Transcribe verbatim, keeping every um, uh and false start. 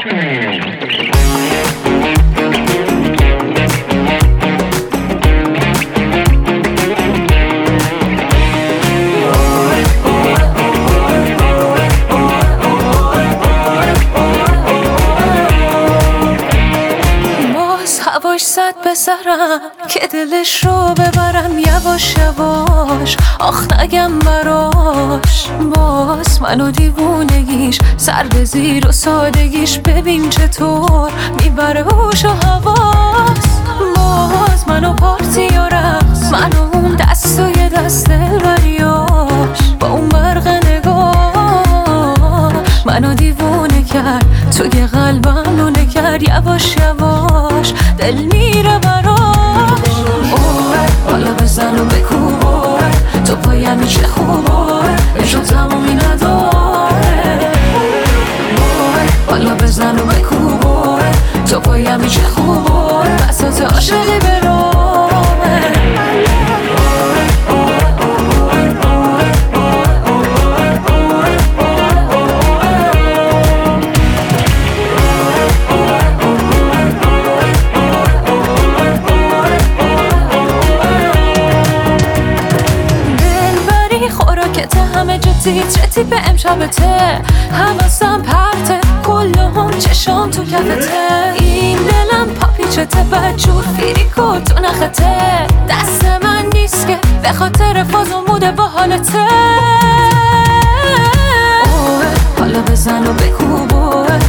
هواش زد به سرم که دلش رو ببرم یواش یواش، آخ نگم براش. باز منو دیوونگیش سر به زیر و سادگیش، ببین چطور میبره هوش و حواس. باز منو پارتی و رقص، منو اون دست و یه دست دلبریاش، با اون برق نگاه منو دیوونه کرد، توی قلبم لونه کرد. یواش یواش دل میره براش. اوه حالا بزن و بکوب، تو پایمی چه خوبه نشون تمومی نداره. اوه حالا بزن و بکوب، تو پایمی چه خوبه بساط عاشقی برامه. همه جا تیترتی به امشبته، حواسم پرته کلهم چشام تو کفته. این دلم پاپیچته بدجور فیریکو تو نخته، دست من نیست که به خاطر فاز و موده با حالته. اوه حالا بزن و بکوبه،